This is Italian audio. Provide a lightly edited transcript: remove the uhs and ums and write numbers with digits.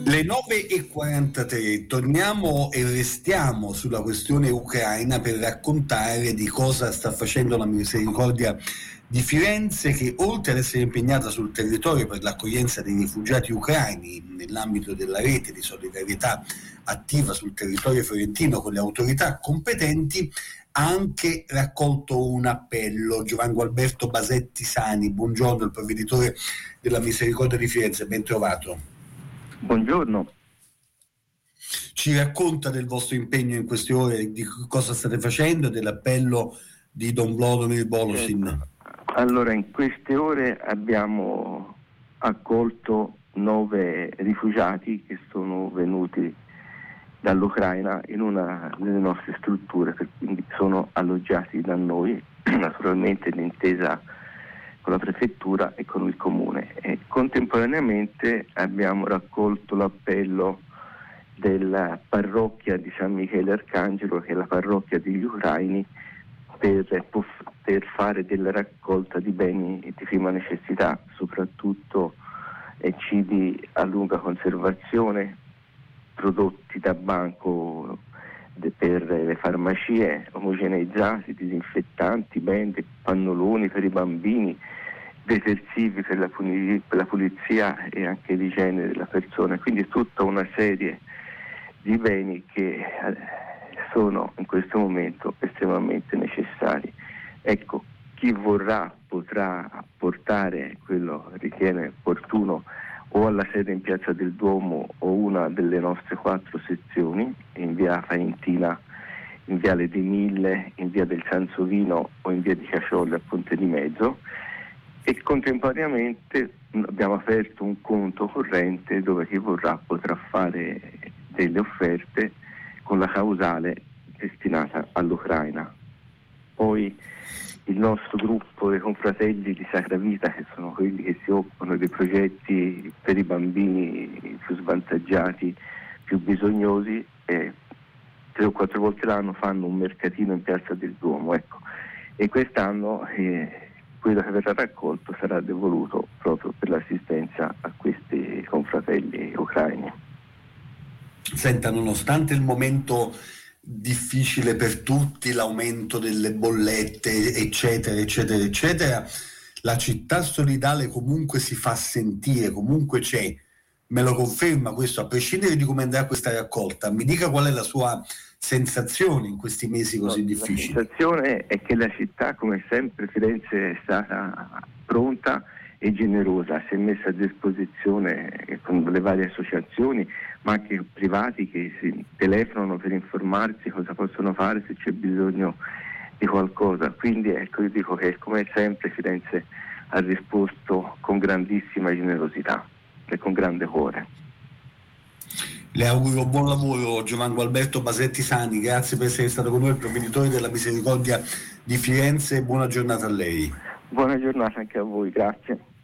Le 9:43, torniamo e restiamo sulla questione ucraina per raccontare di cosa sta facendo la Misericordia di Firenze, che oltre ad essere impegnata sul territorio per l'accoglienza dei rifugiati ucraini nell'ambito della rete di solidarietà attiva sul territorio fiorentino con le autorità competenti, ha anche raccolto un appello. Giovanni Gualberto Basetti Sani, buongiorno, il provveditore della Misericordia di Firenze, ben trovato. Buongiorno. Ci racconta del vostro impegno in queste ore, di cosa state facendo, dell'appello di Don Vladimir Volosin. Certo. Allora, in queste ore abbiamo accolto 9 rifugiati che sono venuti dall'Ucraina in una delle nostre strutture, quindi sono alloggiati da noi, naturalmente d'intesa con la prefettura e con il comune, e contemporaneamente abbiamo raccolto l'appello della parrocchia di San Michele Arcangelo, che è la parrocchia degli ucraini, per fare della raccolta di beni di prima necessità, soprattutto cibi a lunga conservazione, prodotti da banco per le farmacie, omogeneizzati, disinfettanti, bende, pannoloni per i bambini, detersivi per la pulizia e anche l'igiene della persona. Quindi tutta una serie di beni che sono in questo momento estremamente necessari. Ecco, chi vorrà potrà portare quello che ritiene opportuno o alla sede in Piazza del Duomo o una delle nostre 4 sezioni, in via Faentina, in viale dei Mille, in via del Sansovino o in via di Cacioli a Ponte di Mezzo, e contemporaneamente abbiamo aperto un conto corrente dove chi vorrà potrà fare delle offerte con la causale destinata all'Ucraina. Poi il nostro gruppo dei confratelli di Sacra Vita, che sono quelli che si occupano dei progetti per i bambini più svantaggiati, più bisognosi, 3 o 4 volte l'anno fanno un mercatino in Piazza del Duomo, ecco. E quest'anno quello che verrà raccolto sarà devoluto proprio per l'assistenza a questi confratelli ucraini. Senta, nonostante il momento difficile per tutti, l'aumento delle bollette, eccetera, eccetera, eccetera, la città solidale comunque si fa sentire, comunque c'è. Me lo conferma questo, a prescindere di come andrà questa raccolta? Mi dica qual è la sua sensazione in questi mesi così difficili. La sensazione è che la città, come sempre, Firenze è stata pronta e generosa, si è messa a disposizione con le varie associazioni, ma anche privati che si telefonano per informarsi cosa possono fare se c'è bisogno di qualcosa. Quindi ecco, io dico che come sempre Firenze ha risposto con grandissima generosità e con grande cuore. Le auguro buon lavoro, Giovanni Gualberto Basetti Sani, grazie per essere stato con noi, il provveditore della Misericordia di Firenze, e buona giornata a lei. Buona giornata anche a voi, grazie.